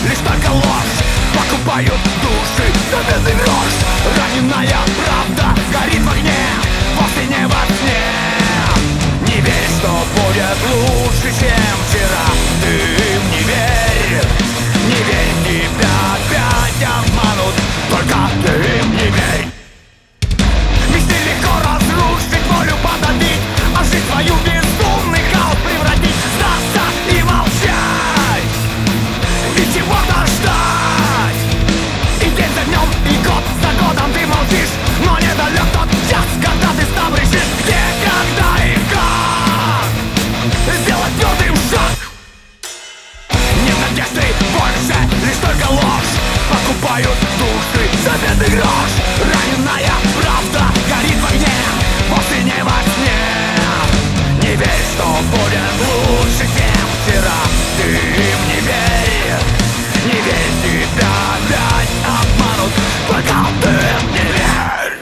лишь только ложь. Покупают души за бедный грош. Раненая правда горит в огне, вовсе не во сне. Не верь, что будет лучше, чем вчера. Ты им не верь, не верь, тебя опять обманут. Только ты им не верь. Мечты легко разрушить, волю подавить, а жизнь твою бездумный хаос превратить. Сдаться и молчать, и чего-то ждать. И день за днем, и год за годом ты молчишь, но недалек тот час, когда ты сам решишь, где, когда и как сделать твердым шаг. Нет надежды больше, лишь только ложь. Покупают души за бедный грош. Раненая правда горит в огне, вовсе не во сне. Не верь, что будет лучше, чем вчера. Ты им не верь, не верь, тебя опять обманут. Только ты им не верь.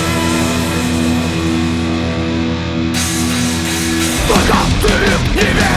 Только ты не верь.